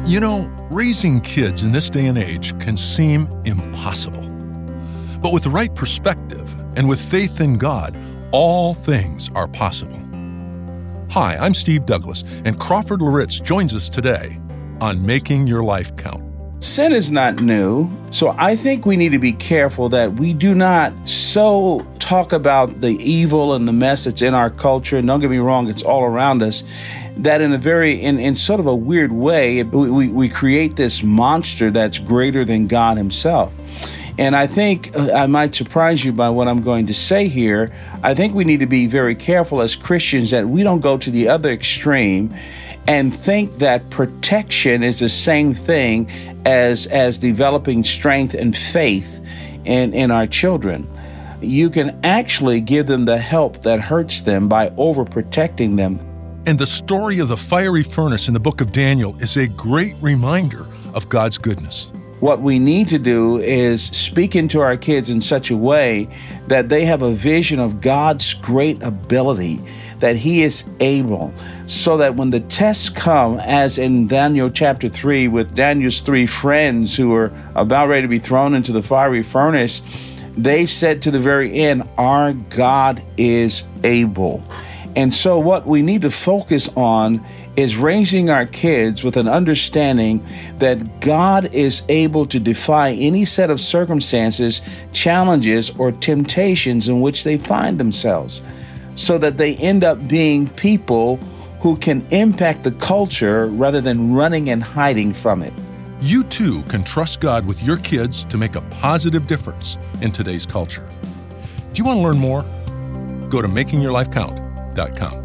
You know, raising kids in this day and age can seem impossible. But with the right perspective and with faith in God, all things are possible. Hi, I'm Steve Douglas, and Crawford Loritz joins us today on Making Your Life Count. Sin is not new, so I think we need to be careful that we do not so talk about the evil and the mess that's in our culture, and don't get me wrong, it's all around us, that in sort of a weird way, we create this monster that's greater than God himself. And I think I might surprise you by what I'm going to say here. I think we need to be very careful as Christians that we don't go to the other extreme and think that protection is the same thing as developing strength and faith in our children. You can actually give them the help that hurts them by overprotecting them. And the story of the fiery furnace in the book of Daniel is a great reminder of God's goodness. What we need to do is speak into our kids in such a way that they have a vision of God's great ability, that He is able, so that when the tests come, as in Daniel chapter 3, with Daniel's 3 friends who were about ready to be thrown into the fiery furnace, they said to the very end, our God is able. And so what we need to focus on is raising our kids with an understanding that God is able to defy any set of circumstances, challenges, or temptations in which they find themselves, so that they end up being people who can impact the culture rather than running and hiding from it. You too can trust God with your kids to make a positive difference in today's culture. Do you want to learn more? Go to makingyourlifecount.com.